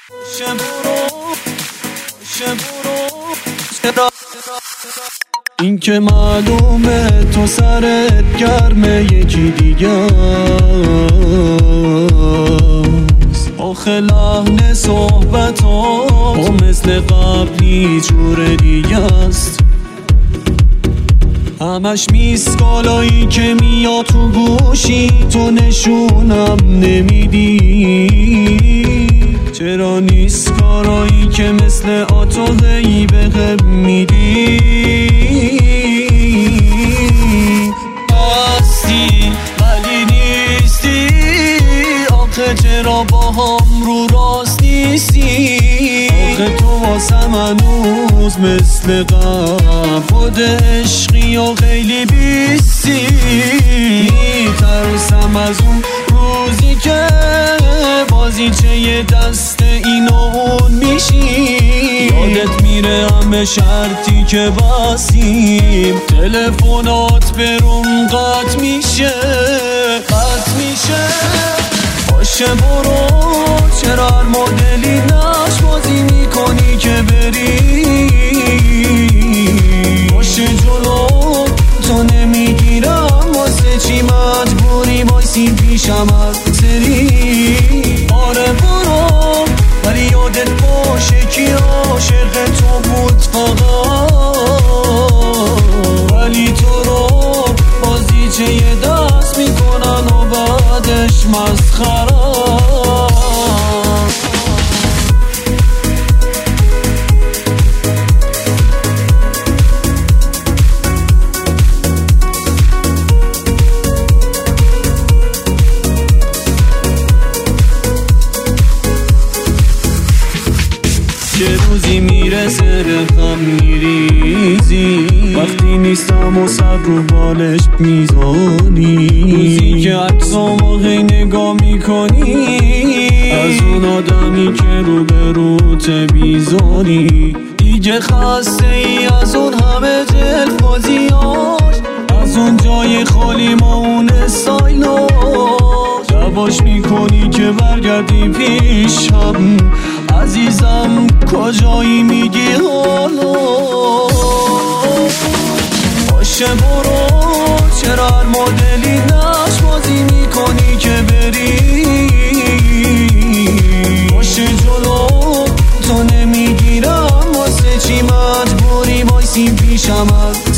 این که معلومه تو سرت گرمه یکی دیگه است. آخه لحن صحبت ها مثل قبلی جور دیگه است. همش میسکالایی که میاد تو گوشی تو نشونم نمیدی. چرا نیست کارایی که مثل آتوهی بهم میدی؟ هستی ولی نیستی. آخه چرا با هم رو راست نیستی؟ آخه تو واسم هنوز مثل قبل خود عشقی و خیلی بیستی. میترسم از اون روزی که بازیچه یه دست این و اون میشی. یادت میره همه شرطی که بستیم. تلفنات بروم قطع میشه باشه برو. چرا هر مدلی نش بازی میکنی که بری؟ باشه جلو تو نمیگیرم واسه چی مجبوری بایسی پیشم هر سری. آره برو ولی یادت باشه کی عاشق تو بود فقط. ولی تو رو بازیچه یه دست میکنن و بعدش مسخره. چه روزی میرسه رقم میریزی وقتی نیستم و سر رو بالش میزانی. روزی که عکسامو هی نگاه میکنی از اون آدمی که رو به روت بیزاری. دیگه خسته ای از اون همه جلفازیاش، از اون جای خالی ما اون استایلاش. دواش میکنی که برگردی پیشم عزیزم کجایی میگی حالا؟ باشه برو چرا هر مدلی نش بازی میکنی که بری؟ باشه جلو تو نمیگیرم واسه چی مجبوری بایسی پیشم